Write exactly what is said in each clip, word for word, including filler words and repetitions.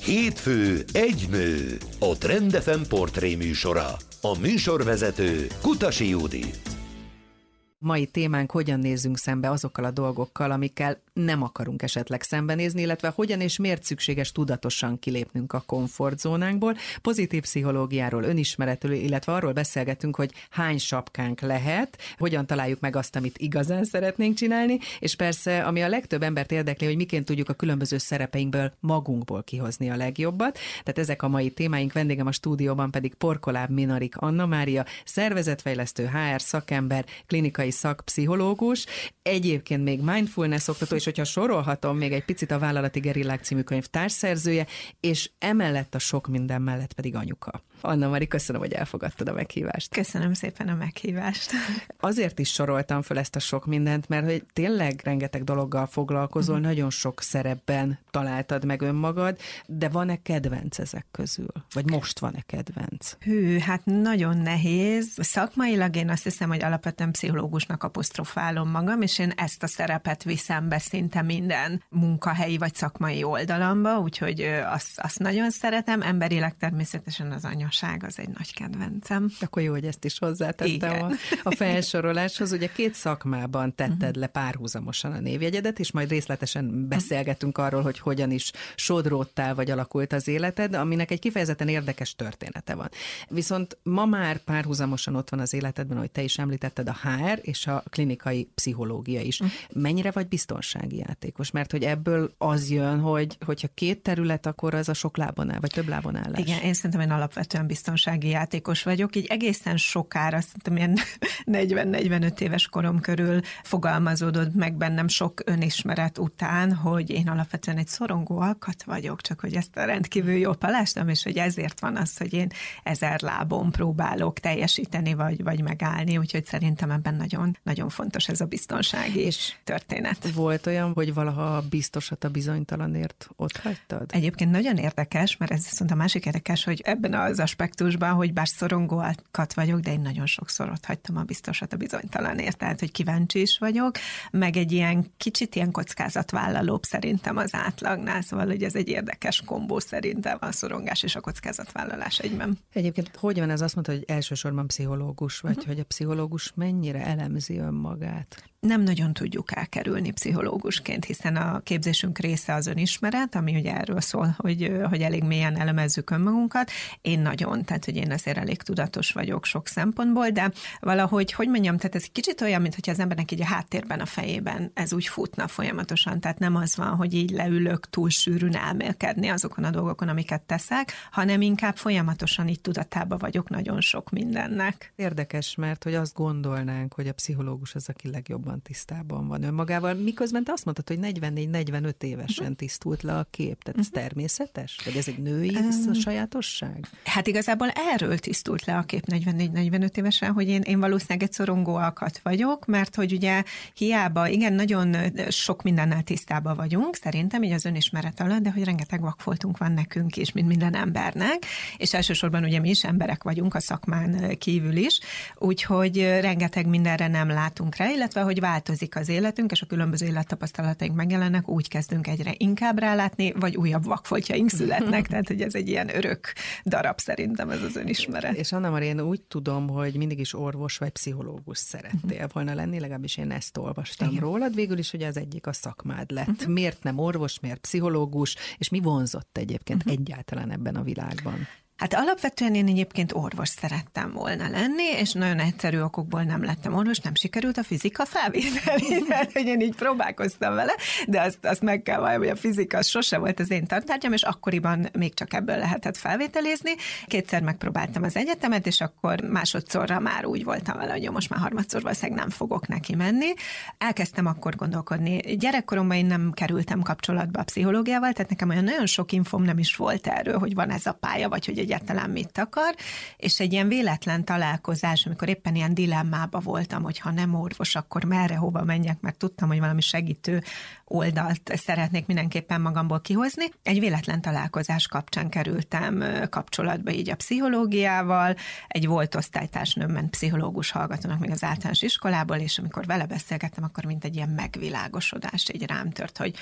Hétfő egy nő, a Trend ef em portré műsora. A műsorvezető Kutasi Judit. Mai témánk, hogyan nézzünk szembe azokkal a dolgokkal, amikkel nem akarunk esetleg szembenézni, illetve hogyan és miért szükséges tudatosan kilépnünk a komfortzónánkból. Pozitív pszichológiáról, önismeretről, illetve arról beszélgetünk, hogy hány sapkánk lehet, hogyan találjuk meg azt, amit igazán szeretnénk csinálni, és persze, ami a legtöbb embert érdekli, hogy miként tudjuk a különböző szerepeinkből magunkból kihozni a legjobbat. Tehát ezek a mai témáink, vendégem a stúdióban pedig Porkoláb Minarik Anna Mária, szervezetfejlesztő, há er szakember, klinikai szakpszichológus, egyébként még mindfulness oktató, és hogyha sorolhatom, még egy picit a Vállalati Gerillák című könyv társszerzője, és emellett a sok minden mellett pedig anyuka. Anna Mari, köszönöm, hogy elfogadtad a meghívást. Köszönöm szépen a meghívást. Azért is soroltam föl ezt a sok mindent, mert hogy tényleg rengeteg dologgal foglalkozol, uh-huh. nagyon sok szerepben találtad meg önmagad, de van-e kedvenc ezek közül? Vagy most van-e kedvenc? Hű, hát nagyon nehéz. Szakmailag én azt hiszem, hogy alapvetően pszichológusnak apostrofálom magam, és én ezt a szerepet viszem be szinte minden munkahelyi vagy szakmai oldalamba, úgyhogy azt, azt nagyon szeretem. Emberileg természetesen az anya az egy nagy kedvencem. Akkor jó, hogy ezt is hozzátettem a, a felsoroláshoz. Ugye két szakmában tetted uh-huh. le párhuzamosan a névjegyedet, és majd részletesen beszélgetünk arról, hogy hogyan is sodródtál, vagy alakult az életed, aminek egy kifejezetten érdekes története van. Viszont ma már párhuzamosan ott van az életedben, ahogy te is említetted, a há er és a klinikai pszichológia is. Uh-huh. Mennyire vagy biztonsági játékos? Mert hogy ebből az jön, hogy hogyha két terület, akkor az a sok lábon áll, vagy több lábon állás. Igen, én szerintem én alapvetően biztonsági játékos vagyok, így egészen sokára, szerintem ilyen negyven-negyvenöt éves korom körül fogalmazódott meg bennem sok önismeret után, hogy én alapvetően egy szorongó alkat vagyok, csak hogy ezt a rendkívül jól palástam, és hogy ezért van az, hogy én ezer lábon próbálok teljesíteni, vagy, vagy megállni, úgyhogy szerintem ebben nagyon, nagyon fontos ez a biztonsági és történet. Volt olyan, hogy valaha biztosat a bizonytalanért ott hagytad? Egyébként nagyon érdekes, mert ez viszont a másik érdekes, hogy ebben az aspektusban, hogy bár szorongókat vagyok, de én nagyon sokszor ott hagytam a biztosat a bizonytalanért, tehát, hogy kíváncsi is vagyok, meg egy ilyen kicsit ilyen kockázatvállalóbb szerintem az átlagnál, szóval, hogy ez egy érdekes kombó szerintem a szorongás és a kockázatvállalás egyben. Egyébként hogy van ez? Azt mondta, hogy elsősorban pszichológus vagy, uh-huh. hogy a pszichológus mennyire elemzi önmagát? Nem nagyon tudjuk elkerülni pszichológusként, hiszen a képzésünk része az önismeret, ami ugye erről szól, hogy, hogy elég mélyen elemezzük önmagunkat. Én nagyon, tehát hogy én azért elég tudatos vagyok sok szempontból, de valahogy, hogy mondjam, tehát ez egy kicsit olyan, mintha az embernek így a háttérben, a fejében ez úgy futna folyamatosan, tehát nem az van, hogy így leülök túl sűrűn elmélkedni azokon a dolgokon, amiket teszek, hanem inkább folyamatosan így tudatában vagyok nagyon sok mindennek. Érdekes, mert hogy azt gondolnánk, hogy a pszichológus az, aki legjobb tisztában van önmagával, miközben te azt mondtad, hogy negyvennégy-negyvenöt évesen tisztult le a kép. Tehát ez természetes? Vagy ez egy női um, sajátosság? Hát igazából erről tisztult le a kép negyvennégy-negyvenöt évesen, hogy én, én valószínűleg egy szorongó alkat vagyok, mert hogy ugye hiába, igen, nagyon sok mindennel tisztában vagyunk, szerintem így az önismeret alatt, de hogy rengeteg vakfoltunk van nekünk is, mint minden embernek, és elsősorban ugye mi is emberek vagyunk a szakmán kívül is, úgyhogy rengeteg mindenre nem látunk rá, illetve hogy változik az életünk, és a különböző élettapasztalataink megjelennek, úgy kezdünk egyre inkább rálátni, vagy újabb vakfoltjaink születnek, tehát hogy ez egy ilyen örök darab szerintem ez az önismeret. És Anna Mari, én úgy tudom, hogy mindig is orvos vagy pszichológus szerettél volna lenni, legalábbis én ezt olvastam Igen. rólad, végül is, hogy az egyik a szakmád lett. Uh-huh. Miért nem orvos, miért pszichológus, és mi vonzott egyébként uh-huh. egyáltalán ebben a világban? Hát alapvetően én egyébként orvos szerettem volna lenni, és nagyon egyszerű okokból nem lettem orvos, nem sikerült a fizika felvételi, tehát hogy én így próbálkoztam vele, de azt, azt meg kell valami, hogy a fizika sose volt az én tantárgyam, és akkoriban még csak ebből lehetett felvételizni. Kétszer megpróbáltam az egyetemet, és akkor másodszorra már úgy voltam vele, hogy jó, most már harmadszor valószínűleg nem fogok neki menni. Elkezdtem akkor gondolkodni. Gyerekkoromban én nem kerültem kapcsolatba a pszichológiával, tehát nekem olyan nagyon sok infom nem is volt erről, hogy van ez a pálya, vagy hogy egyáltalán mit akar, és egy ilyen véletlen találkozás, amikor éppen ilyen dilemmába voltam, hogy ha nem orvos, akkor merre, hova menjek, mert tudtam, hogy valami segítő oldalt szeretnék mindenképpen magamból kihozni. Egy véletlen találkozás kapcsán kerültem kapcsolatba így a pszichológiával, egy volt osztálytársnőm ment pszichológus hallgatónak még az általános iskolából, és amikor vele beszélgettem, akkor mint egy ilyen megvilágosodás így rám tört, hogy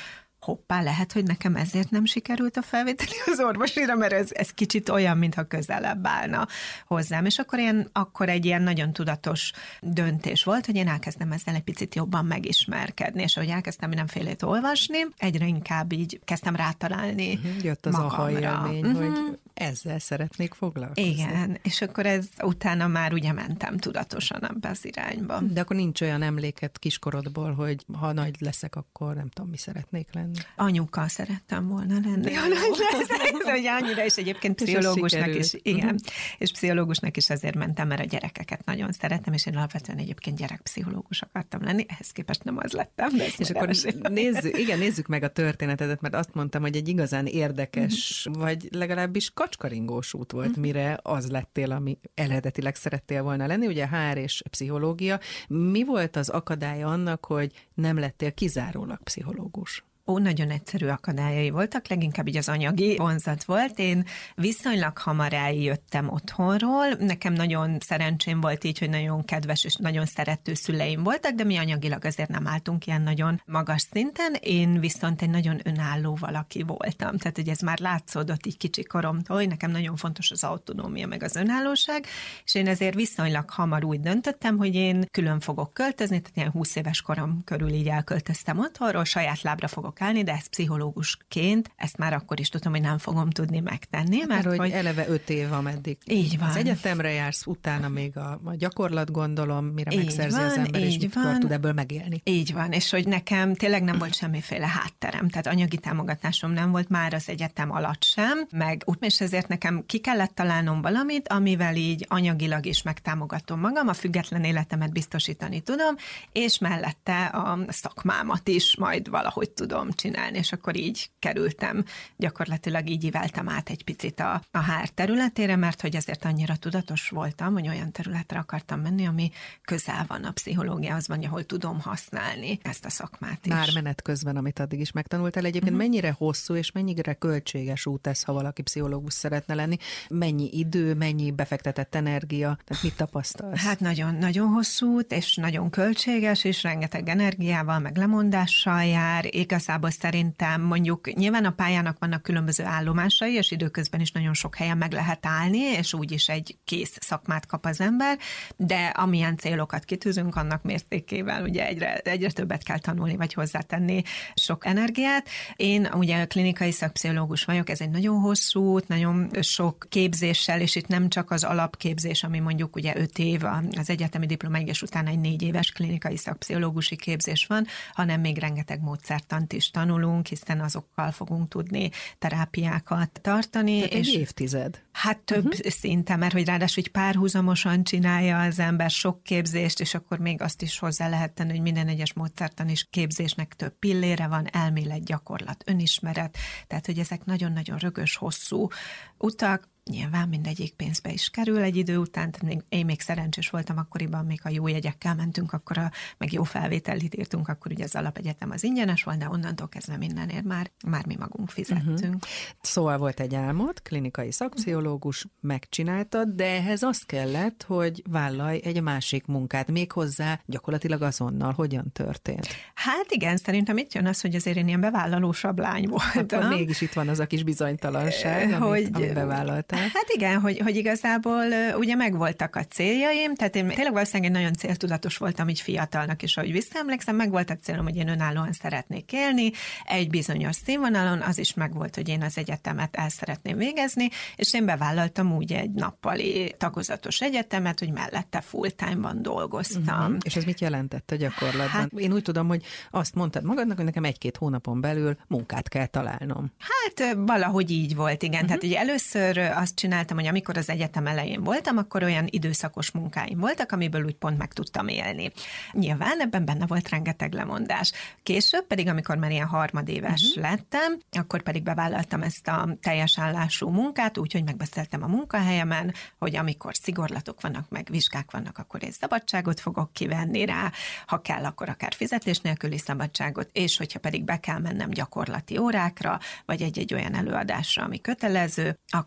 hoppá, lehet, hogy nekem ezért nem sikerült a felvételi az orvosira, mert ez, ez kicsit olyan, mintha közelebb állna hozzám. És akkor, ilyen, akkor egy ilyen nagyon tudatos döntés volt, hogy én elkezdem ezzel egy picit jobban megismerkedni, és ahogy elkezdtem mindenfélét olvasni, egyre inkább így kezdtem rátalálni uh-huh, jött az aha élmény, uh-huh. hogy ezzel szeretnék foglalkozni. Igen, és akkor ez utána már ugye mentem tudatosan ebbe az irányba. De akkor nincs olyan emléket kiskorodból, hogy ha nagy leszek, akkor nem tudom, mi szeretnék lenni. Anyuka szerettem volna lenni, ha nagy leszek, hogy annyira, és egyébként pszichológusnak is, igen, uh-huh. és pszichológusnak is azért mentem, mert a gyerekeket nagyon szerettem, és én alapvetően egyébként gyerekpszichológus akartam lenni, ehhez képest nem az lettem. De és akkor nézzük, igen, nézzük meg a történetedet, mert azt mondtam, hogy egy igazán érdekes, uh-huh. vagy legalábbis kacskaringós út volt, uh-huh. mire az lettél, ami eredetileg szerettél volna lenni, ugye há er és pszichológia. Mi volt az akadálya annak, hogy nem lettél kizárólag pszichológus? Ó, nagyon egyszerű akadályai voltak, leginkább így az anyagi vonzat volt. Én viszonylag hamar eljöttem otthonról. Nekem nagyon szerencsém volt így, hogy nagyon kedves és nagyon szerető szüleim voltak, de mi anyagilag azért nem álltunk ilyen nagyon magas szinten. Én viszont egy nagyon önálló valaki voltam. Tehát, hogy ez már látszódott így kicsi koromtól, hogy nekem nagyon fontos az autonómia meg az önállóság, és én ezért viszonylag hamar úgy döntöttem, hogy én külön fogok költözni, tehát ilyen húsz éves korom körül így elköltöztem otthonról, saját lábra fogok állni, de ezt pszichológusként, ezt már akkor is tudom, hogy nem fogom tudni megtenni. Hát, mert, mert hogy, hogy eleve öt év, ameddig így van. Az egyetemre jársz, utána még a, a gyakorlat gondolom, mire így megszerzi van, az ember, és mikor tud ebből megélni. Így van, és hogy nekem tényleg nem volt semmiféle hátterem, tehát anyagi támogatásom nem volt már az egyetem alatt sem, meg és ezért nekem ki kellett találnom valamit, amivel így anyagilag is megtámogatom magam, a független életemet biztosítani tudom, és mellette a szakmámat is majd valahogy tudom csinálni, és akkor így kerültem, gyakorlatilag így íveltem át egy picit a, a há er területére, mert hogy ezért annyira tudatos voltam, hogy olyan területre akartam menni, ami közel van a pszichológiához, van, ahol tudom használni ezt a szakmát is. Már menet közben, amit addig is megtanultál. Egyébként uh-huh. mennyire hosszú és mennyire költséges út ez, ha valaki pszichológus szeretne lenni? Mennyi idő, mennyi befektetett energia? Tehát mit tapasztalsz? Hát nagyon-nagyon hosszú út, és nagyon költséges, és rengeteg energiával, meg lemondással jár. Igazából szerintem mondjuk nyilván a pályának vannak különböző állomásai, és időközben is nagyon sok helyen meg lehet állni, és úgyis egy kész szakmát kap az ember, de amilyen célokat kitűzünk, annak mértékével ugye egyre, egyre többet kell tanulni, vagy hozzátenni sok energiát. Én ugye klinikai szakpszichológus vagyok, ez egy nagyon hosszú út, nagyon sok képzéssel, és itt nem csak az alapképzés, ami mondjuk ugye öt év, az egyetemi diploma egyes után egy négy éves klinikai szakpszichológusi képzés van, hanem még rengeteg módszertant is tanulunk, hiszen azokkal fogunk tudni terápiákat tartani. Tehát és egy évtized. Hát több uh-huh. szinte, mert hogy ráadásul így párhuzamosan csinálja az ember sok képzést, és akkor még azt is hozzá lehet tenni, hogy minden egyes módszertan is képzésnek több pillére van, elmélet, gyakorlat, önismeret, tehát hogy ezek nagyon-nagyon rögös, hosszú utak. Nyilván mindegyik pénzbe is kerül egy idő után, tehát még, én még szerencsés voltam akkoriban, még a jó jegyekkel mentünk, akkor a, meg jó felvételit írtunk, akkor ugye az alapegyetem az ingyenes volt, de onnantól kezdve mindenért már, már mi magunk fizettünk. Uh-huh. Szóval volt egy álmod, klinikai szakpszichológus, uh-huh. megcsináltad, de ehhez az kellett, hogy vállalj egy másik munkát, méghozzá gyakorlatilag azonnal. Hogyan történt? Hát igen, szerintem itt jön az, hogy azért én ilyen bevállalósabb lány voltam. Akkor mégis itt van az a kis bizonytalanság, amit, hogy, amit bevállaltál. Hát igen, hogy, hogy igazából ugye megvoltak a céljaim, tehát én tényleg valószínűleg egy nagyon céltudatos voltam így fiatalnak is, ahogy visszaemlékszem, megvolt a célom, hogy én önállóan szeretnék élni, egy bizonyos színvonalon, az is megvolt, hogy én az egyetemet el szeretném végezni, és én bevállaltam úgy egy nappali tagozatos egyetemet, hogy mellette full-time-ban dolgoztam. Uh-huh. És ez mit jelentett a gyakorlatban? Hát, én úgy tudom, hogy azt mondtad magadnak, hogy nekem egy-két hónapon belül munkát kell találnom. Hát valahogy így volt, igen. Uh-huh. Tehát ugye először azt csináltam, hogy amikor az egyetem elején voltam, akkor olyan időszakos munkáim voltak, amiből úgy pont meg tudtam élni. Nyilván ebben benne volt rengeteg lemondás. Később pedig, amikor már ilyen harmadéves uh-huh. lettem, akkor pedig bevállaltam ezt a teljes állású munkát, úgyhogy megbeszéltem a munkahelyemen, hogy amikor szigorlatok vannak, meg vizsgák vannak, akkor én szabadságot fogok kivenni rá, ha kell, akkor akár fizetés nélküli szabadságot, és hogyha pedig be kell mennem gyakorlati órákra, vagy egy-egy olyan előadásra, ami kötelező, akkor azt én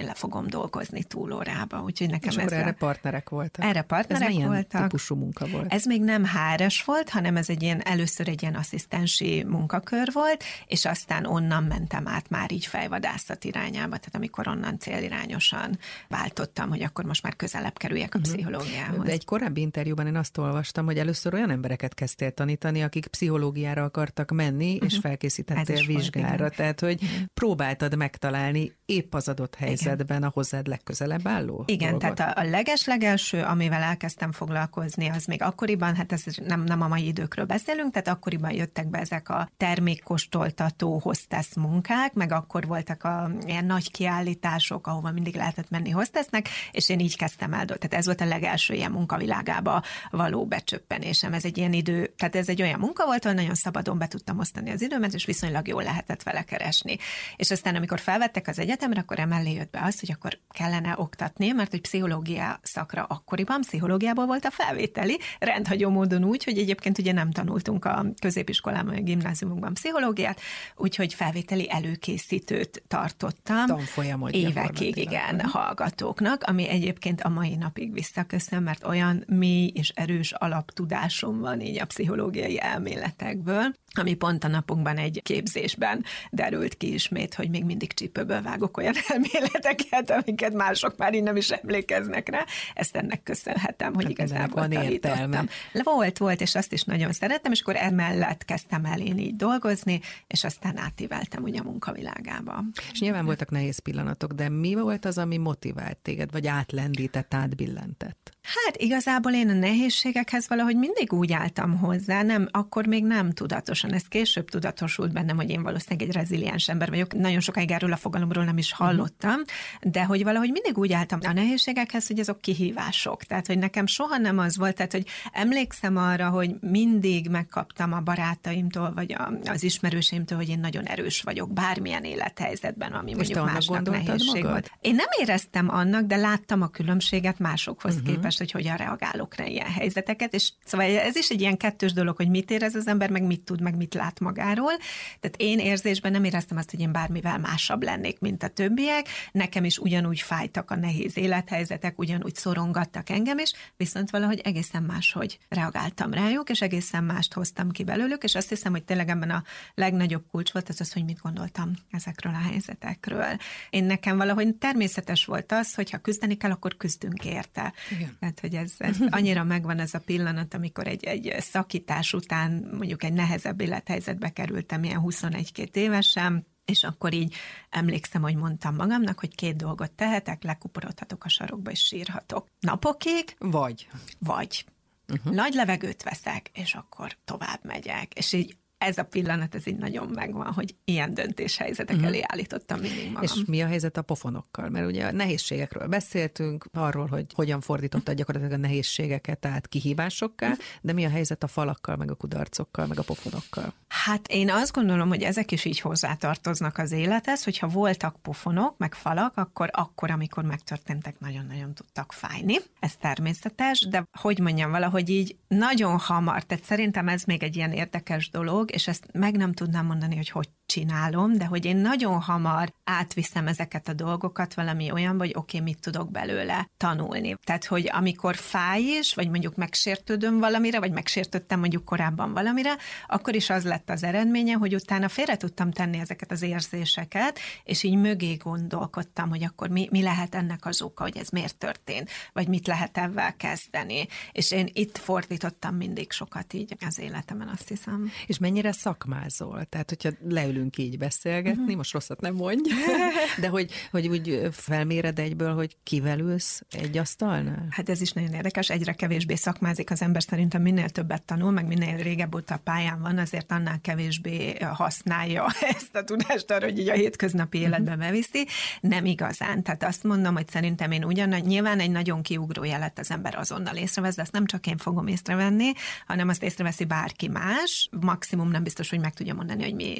én le fogom dolgozni túlórába. Úgyhogy nekem és ez akkor a... erre partnerek voltak? Erre partnerek ez milyen voltak. típusú munka volt? Ez még nem há er es volt, hanem ez egy ilyen, először egy ilyen asszisztensi munkakör volt, és aztán onnan mentem át már így fejvadászat irányába, tehát amikor onnan célirányosan váltottam, hogy akkor most már közelebb kerüljek a uh-huh. pszichológiához. De egy korábbi interjúban én azt olvastam, hogy először olyan embereket kezdtél tanítani, akik pszichológiára akartak menni, uh-huh. és felkészítettél vizsgára. Volt, tehát, hogy uh-huh. próbáltad megtalálni épp az adott helyzetben igen. a hozzád legközelebb álló Igen, dolgot. tehát a, a leges-legelső, amivel elkezdtem foglalkozni, az még akkoriban, hát ez nem, nem a mai időkről beszélünk, tehát akkoriban jöttek be ezek a termékkóstoltató hostess munkák, meg akkor voltak a ilyen nagy kiállítások, ahova mindig lehetett menni hostessnek, és én így kezdtem el. Tehát ez volt a legelső ilyen munkavilágába való becsöppenésem. Ez egy ilyen idő, tehát ez egy olyan munka volt, ahol nagyon szabadon be tudtam osztani az időmet, és viszonylag jól lehetett vele keresni. És aztán, amikor felvettek az egyetemre, akkor emellé jött be az, hogy akkor kellene oktatni, mert hogy pszichológia szakra akkoriban, pszichológiából volt a felvételi, rendhagyó módon úgy, hogy egyébként ugye nem tanultunk a középiskolában, a gimnáziumokban pszichológiát, úgyhogy felvételi előkészítőt tartottam. Tanfolyamot évekig, igen, hallgatóknak, ami egyébként a mai napig visszaköszön, mert olyan mély és erős alaptudásom van így a pszichológiai elméletekből, ami pont a napokban egy képzésben derült ki ismét, hogy még mindig csípőből vágok olyan elméleteket, amiket mások már így nem is emlékeznek rá. Ezt ennek köszönhetem, hogy hát igazából tanítottam. Volt, volt, és azt is nagyon szerettem, és akkor emellett kezdtem el én így dolgozni, és aztán átíveltem ugye a munkavilágába. És nyilván voltak nehéz pillanatok, de mi volt az, ami motivált téged, vagy átlendített, átbillentett? Hát igazából én a nehézségekhez valahogy mindig úgy álltam hozzá, nem, akkor még nem tudatosan, ez később tudatosult bennem, hogy én valószínűleg egy reziliens ember vagyok, nagyon sokáig erről a fogalomról nem is hallottam, de hogy valahogy mindig úgy álltam a nehézségekhez, hogy azok kihívások, tehát hogy nekem soha nem az volt, tehát hogy emlékszem arra, hogy mindig megkaptam a barátaimtól, vagy a, az ismerőseimtől, hogy én nagyon erős vagyok bármilyen élethelyzetben, ami és mondjuk másnak nehézség volt. Én nem éreztem annak, de láttam a különbséget másokhoz uh-huh. képest, hogy hogyan reagálok rá ilyen helyzeteket, és szóval ez is egy ilyen kettős dolog, hogy mit érez az ember, meg mit tud, meg mit lát magáról. Tehát én érzésben nem éreztem azt, hogy én bármivel másabb lennék, mint a többiek. Nekem is ugyanúgy fájtak a nehéz élethelyzetek, ugyanúgy szorongattak engem is, viszont valahogy egészen máshogy reagáltam rájuk, és egészen mást hoztam ki belőlük, és azt hiszem, hogy tényleg ebben a legnagyobb kulcs volt az az, hogy mit gondoltam ezekről a helyzetekről. Én nekem valahogy természetes volt az, hogy ha küzdeni kell, akkor küzdünk érte. Igen. Tehát, hogy ez, ez annyira megvan ez a pillanat, amikor egy, egy szakítás után mondjuk egy nehezebb élethelyzetbe kerültem, ilyen huszonegy-két évesen, és akkor így emlékszem, hogy mondtam magamnak, hogy két dolgot tehetek, lekuporodhatok a sarokba, és sírhatok. Napokig. Vagy. Vagy. Uh-huh. Nagy levegőt veszek, és akkor tovább megyek. És így ez a pillanat, ez így nagyon megvan, hogy ilyen döntéshelyzetek uh-huh. elé állítottam mindig magam. És mi a helyzet a pofonokkal? Mert ugye a nehézségekről beszéltünk, arról, hogy hogyan fordítottad gyakorlatilag a nehézségeket át kihívásokká, uh-huh. de mi a helyzet a falakkal, meg a kudarcokkal, meg a pofonokkal? Hát én azt gondolom, hogy ezek is így hozzátartoznak az élethez, hogyha voltak pofonok, meg falak, akkor akkor, amikor megtörténtek, nagyon-nagyon tudtak fájni. Ez természetes, de hogy mondjam, valahogy így nagyon hamar, tehát szerintem ez még egy ilyen érdekes dolog, és ezt meg nem tudnám mondani, hogy hogy csinálom, de hogy én nagyon hamar átviszem ezeket a dolgokat valami olyanba, hogy oké, okay, mit tudok belőle tanulni. Tehát, hogy amikor fáj is, vagy mondjuk megsértődöm valamire, vagy megsértődtem mondjuk korábban valamire, akkor is az lett az eredménye, hogy utána félre tudtam tenni ezeket az érzéseket, és így mögé gondolkodtam, hogy akkor mi, mi lehet ennek az oka, hogy ez miért történt, vagy mit lehet ebben kezdeni. És én itt fordítottam mindig sokat így az életemen, azt hiszem. És mennyire szakmázol? Tehát, hogyha leülünk így beszélgetni, uh-huh. most rosszat nem mondj, de hogy, hogy úgy felméred egyből, hogy kivel ülsz egy asztalnál? Hát ez is nagyon érdekes, egyre kevésbé szakmázik az ember, szerintem minél többet tanul, meg minél régebb óta a pályán van, azért annál kevésbé használja ezt a tudást arra, hogy így a hétköznapi életbe beviszi. Nem igazán. Tehát azt mondom, hogy szerintem én ugyan, nyilván egy nagyon kiugró jelet az ember azonnal észrevesz, de azt nem csak én fogom észrevenni, hanem azt észreveszi bárki más. Maximum nem biztos, hogy meg tudja mondani, hogy mi történt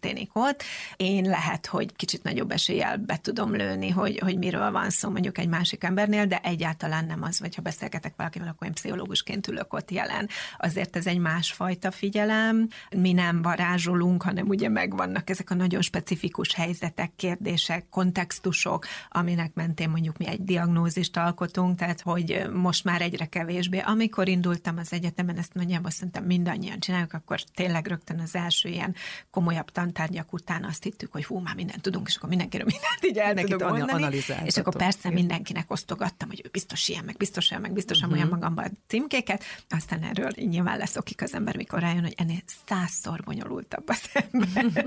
történik ott. Én lehet, hogy kicsit nagyobb eséllyel be tudom lőni, hogy, hogy miről van szó mondjuk egy másik embernél, de egyáltalán nem az, vagy ha beszélgetek valakivel, akkor én pszichológusként ülök ott jelen. Azért ez egy másfajta figyelem. Mi nem varázsolunk, hanem ugye megvannak ezek a nagyon specifikus helyzetek, kérdések, kontextusok, aminek mentén mondjuk mi egy diagnózist alkotunk, tehát hogy most már egyre kevésbé. Amikor indultam az egyetemen, ezt nagyjából szerintem mindannyian csináljuk, akkor tényleg rögtön az első ilyen komolyabb tantárgyak után azt hittük, hogy hú, már mindent tudunk, és akkor mindenkiről mindent így el tudok mondani. És akkor persze mindenkinek osztogattam, hogy ő biztos ilyen, meg biztos olyan, meg biztos uh-huh. olyan magamban a címkéket. Aztán erről nyilván leszokik az ember, mikor rájön, hogy ennél százszor bonyolultabb az ember.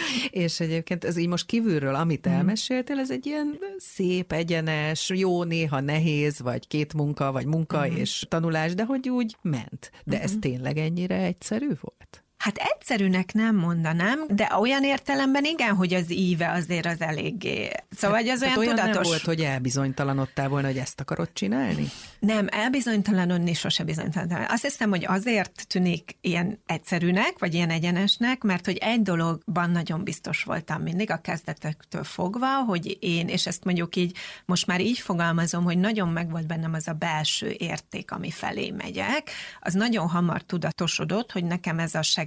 És egyébként ez így most kívülről, amit elmeséltél, ez egy ilyen szép, egyenes, jó, néha nehéz, vagy két munka, vagy munka uh-huh. és tanulás, de hogy úgy ment. De uh-huh. ez tényleg ennyire egyszerű volt? Hát egyszerűnek nem mondanám, de olyan értelemben igen, hogy az íve azért az eléggé. Szóval hát, az olyan, olyan tudatos. Nem volt, hogy elbizonytalanodtál volna, hogy ezt akarod csinálni? Nem, elbizonytalanodni sosem bizonytalan. Azt hiszem, hogy azért tűnik ilyen egyszerűnek, vagy ilyen egyenesnek, mert hogy egy dologban nagyon biztos voltam mindig a kezdetektől fogva, hogy én, és ezt mondjuk így, most már így fogalmazom, hogy nagyon megvolt bennem az a belső érték, ami felé megyek, az nagyon hamar tudatosodott, hogy nekem ez a segítő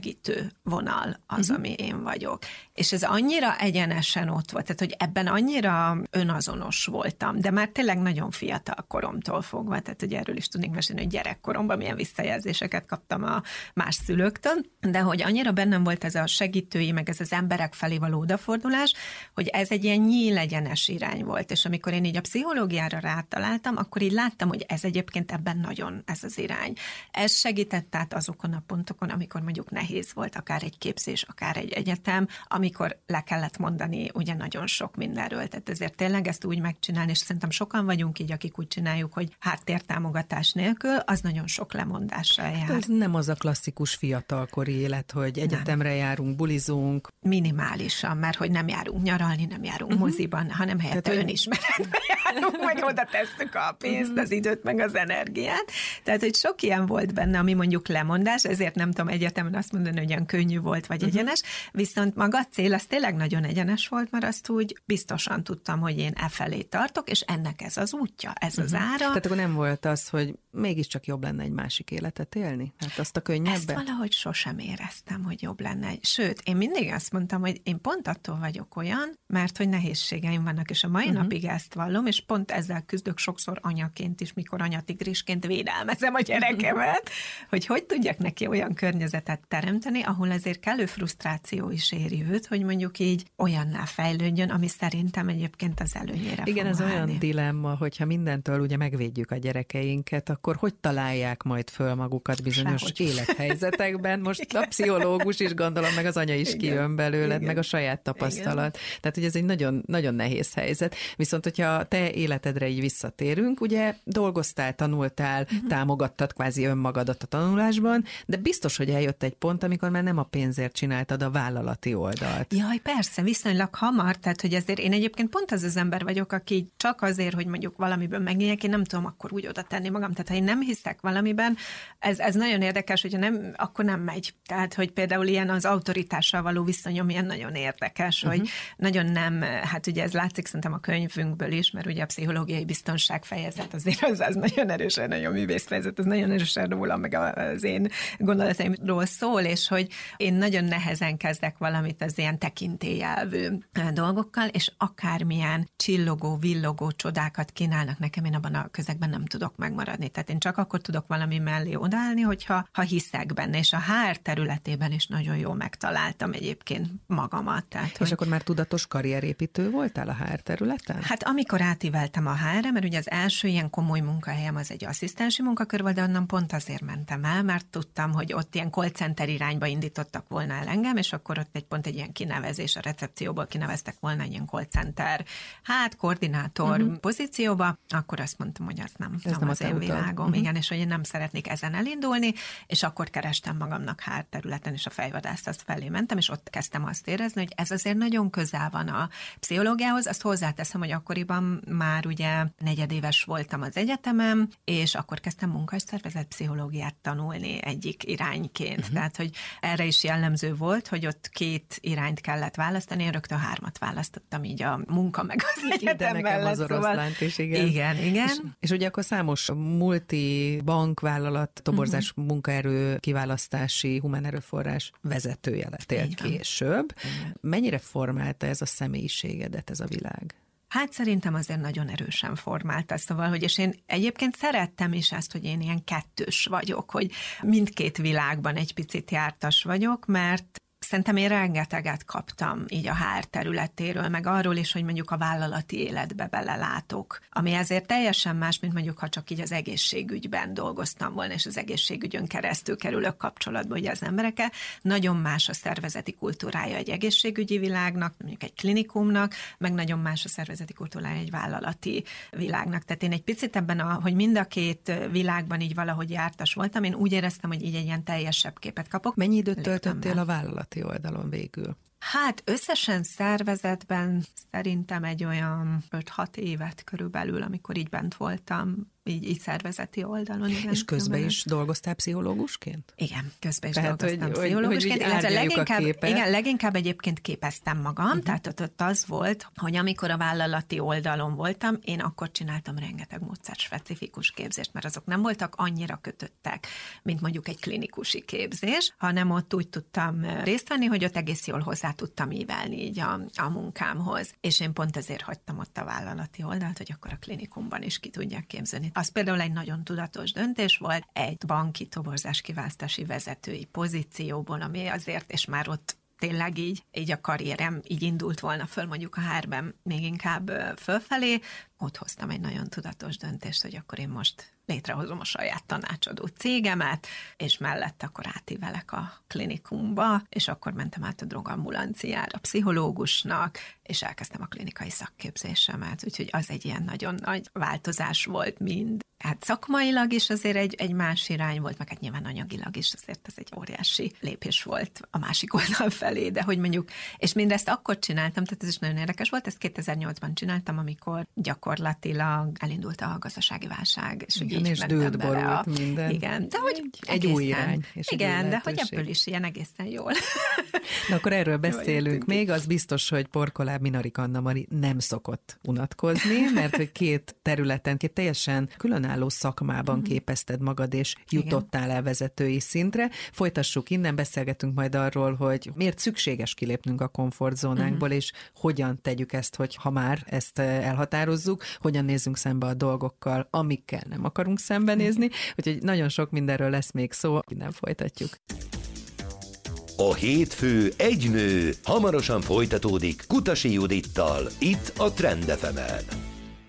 vonal az, uh-huh. ami én vagyok. És ez annyira egyenesen ott volt, tehát hogy ebben annyira önazonos voltam, de már tényleg nagyon fiatal koromtól fogva, tehát hogy erről is tudnék mesélni, hogy gyerekkoromban milyen visszajelzéseket kaptam a más szülőktől, de hogy annyira bennem volt ez a segítői, meg ez az emberek felé való odafordulás, hogy ez egy ilyen nyílegyenes irány volt, és amikor én így a pszichológiára rátaláltam, akkor így láttam, hogy ez egyébként ebben nagyon ez az irány. Ez segített át azokon a pontokon, amikor mondjuk nehéz volt, akár egy képzés, akár egy egyetem, amikor le kellett mondani ugye nagyon sok mindenről. Tehát ezért tényleg ezt úgy megcsinálni, és szerintem sokan vagyunk így, akik úgy csináljuk, hogy háttértámogatás nélkül, az nagyon sok lemondással jár. Ez nem az a klasszikus fiatalkori élet, hogy egyetemre nem. járunk, bulizunk. Minimálisan, mert hogy nem járunk nyaralni, nem járunk uh-huh. moziban, hanem helyett önismeretbe járunk, meg oda tesszük a pénzt, uh-huh. az időt, meg az energiát. Tehát, hogy sok ilyen volt benne, ami mondjuk lemondás, ezért nem tudom egyetemen azt mondani, hogy olyan könnyű volt, vagy uh-huh. egyenes, viszont maga a cél az tényleg nagyon egyenes volt, mert azt úgy biztosan tudtam, hogy én e felé tartok, és ennek ez az útja, ez uh-huh. az ára. Tehát akkor nem volt az, hogy mégiscsak jobb lenne egy másik életet élni? Hát azt a könnyebbet? Ezt valahogy sosem éreztem, hogy jobb lenne. Sőt, én mindig azt mondtam, hogy én pont attól vagyok olyan, mert hogy nehézségeim vannak, és a mai uh-huh. napig ezt vallom, és pont ezzel küzdök sokszor anyaként is, mikor anyatigrisként védelmezem a gyerekemet, hogy hogy tudjak neki olyan környezetet teremteni, ahol azért kellő frusztráció is éri őt, hogy mondjuk így olyanná fejlődjön, ami szerintem egyébként az előnyére Igen, fog ez válni. olyan dilemma, hogyha mindentől ugye megvédjük a gyerekeinket, akkor hogy találják majd föl magukat bizonyos Sehogy. élethelyzetekben? Most a pszichológus is gondolom, meg az anya is igen, kijön belőled, igen. meg a saját tapasztalat. Igen. Tehát, hogy ez egy nagyon, nagyon nehéz helyzet. Viszont, hogyha te életedre így visszatérünk, ugye dolgoztál, tanultál, uh-huh. támogattad kvázi önmagadat a tanulásban, de biztos, hogy eljött egy pont, amikor már nem a pénzért csináltad a vállalati oldalt. Jaj, persze, viszonylag hamar, tehát, hogy ezért én egyébként pont az az ember vagyok, aki csak azért, hogy mondjuk valamiből megnyíljek, én nem tudom akkor úgy oda tenni magam. Tehát, ha én nem hiszek valamiben, ez, ez nagyon érdekes, hogyha nem, akkor nem megy. Tehát, hogy például ilyen az autoritással való viszonyom ilyen nagyon érdekes, uh-huh. hogy nagyon nem, hát ugye ez látszik szerintem a könyvünkből is, mert ugye a pszichológiai biztonság fejezet azért az, az nagyon erősen, nagyon művész fejezet, az nagyon erősen róla, meg az én gondolataimról szól, és hogy én nagyon nehezen kezdek valamit az ilyen tekintélyelvű dolgokkal, és akármilyen csillogó, villogó csodákat kínálnak nekem, én abban a közegben nem tudok megmaradni. Tehát én csak akkor tudok valami mellé odállni, hogyha ha hiszek benne, és a há er területében is nagyon jól megtaláltam egyébként magamat. Tehát, és hogy... akkor már tudatos karrierépítő voltál a há er területen? Hát amikor átíveltem a há erre, mert ugye az első ilyen komoly munkahelyem az egy asszisztensi munkakör volt, de onnan pont azért mentem el, mert tudtam, hogy ott ilyen call center irányba indítottak volna el engem, és akkor ott egy pont egy ilyen kinevezés, a recepcióból kineveztek volna egy ilyen call center, hát koordinátor uh-huh. pozícióba, akkor azt mondtam, hogy az nem, Ez nem, nem az én világom, uh-huh. igen, és hogy én nem szeretnék ezen elindulni, és akkor kerestem magamnak há er területen, és a fejvadászat felé mentem, és ott kezdtem azt érezni, hogy ez azért nagyon közel van a pszichológiához. Azt hozzáteszem, hogy akkoriban már ugye negyedéves voltam az egyetemem, és akkor kezdtem munkaszervezet pszichológiát tanulni egyik irányként. Uh-huh. Tehát, hogy hogy erre is jellemző volt, hogy ott két irányt kellett választani, én rögtön hármat választottam így a munka meg az egyetem mellett. Az oroszlánt is, igen. Igen, igen. És, és ugye akkor számos multi bankvállalat, toborzás, uh-huh. munkaerő, kiválasztási, humán erőforrás vezetője lettél később. Igen. Mennyire formálta ez a személyiségedet, ez a világ? Hát szerintem azért nagyon erősen formálta, szóval, hogy és én egyébként szerettem is ezt, hogy én ilyen kettős vagyok, hogy mindkét világban egy picit jártas vagyok, mert szerintem én rengeteget kaptam így a há er területéről, meg arról is, hogy mondjuk a vállalati életbe belelátok, ami ezért teljesen más, mint mondjuk, ha csak így az egészségügyben dolgoztam volna, és az egészségügyön keresztül kerülök kapcsolatba ugye az emberekkel. Nagyon más a szervezeti kultúrája egy egészségügyi világnak, mondjuk egy klinikumnak, meg nagyon más a szervezeti kultúrája egy vállalati világnak. Tehát én egy picit ebben, a, hogy mind a két világban így valahogy jártas voltam, én úgy éreztem, hogy így egy ilyen teljesebb képet kapok. Mennyi időt töltöttél a vállalati oldalon végül? Hát összesen szervezetben szerintem egy olyan öt-hat évet körülbelül, amikor így bent voltam, így, így szervezeti oldalon. Igen, és közben is dolgoztál pszichológusként? Igen, közben is tehát, dolgoztam hogy, pszichológusként. Hogy, hogy leginkább, igen, leginkább egyébként képeztem magam, uh-huh. tehát ott, ott az volt, hogy amikor a vállalati oldalon voltam, én akkor csináltam rengeteg módszerspecifikus képzést, mert azok nem voltak annyira kötöttek, mint mondjuk egy klinikusi képzés, hanem ott úgy tudtam részt venni, hogy ott egész jól hozzá tudtam ívelni így a, a munkámhoz. És én pont ezért hagytam ott a vállalati oldalt, hogy akkor a klinikumban is ki tudják képzeni. Az például egy nagyon tudatos döntés volt, egy banki toborzás kiválasztási vezetői pozícióból, ami azért, és már ott tényleg így, így a karrierem így indult volna föl, mondjuk a há erben még inkább fölfelé, ott hoztam egy nagyon tudatos döntést, hogy akkor én most létrehozom a saját tanácsadó cégemet, és mellett akkor átívelek a klinikumba, és akkor mentem át a drogambulanciára pszichológusnak, és elkezdtem a klinikai szakképzésemet, úgyhogy az egy ilyen nagyon nagy változás volt mind. Hát szakmailag is azért egy, egy más irány volt, meg hát nyilván anyagilag is azért ez egy óriási lépés volt a másik oldal felé, de hogy mondjuk, és mindezt akkor csináltam, tehát ez is nagyon érdekes volt, ezt kétezer-nyolcban csináltam, amikor gyakorlatilag elindult a gazdasági válság, és igen, így és dőlt borult a... minden. Igen, de hogy egy, egy új irány. És igen, de hogy ebből is ilyen egészen jól. Na akkor erről beszélünk még, az biztos, hogy Porkoláb Minarik Anna-Mari nem szokott unatkozni, mert hogy két területen, két teljesen különálló szakmában képezted magad, és jutottál el vezetői szintre. Folytassuk innen, beszélgetünk majd arról, hogy miért szükséges kilépnünk a komfortzónánkból, és hogyan tegyük ezt, hogy ha már ezt elhatározzuk, hogyan nézzünk szembe a dolgokkal, amikkel nem akarunk szembenézni. Úgyhogy nagyon sok mindenről lesz még szó, innen folytatjuk. A hétfő egy nő hamarosan folytatódik Kutasi Judittal, itt a Trend ef emen.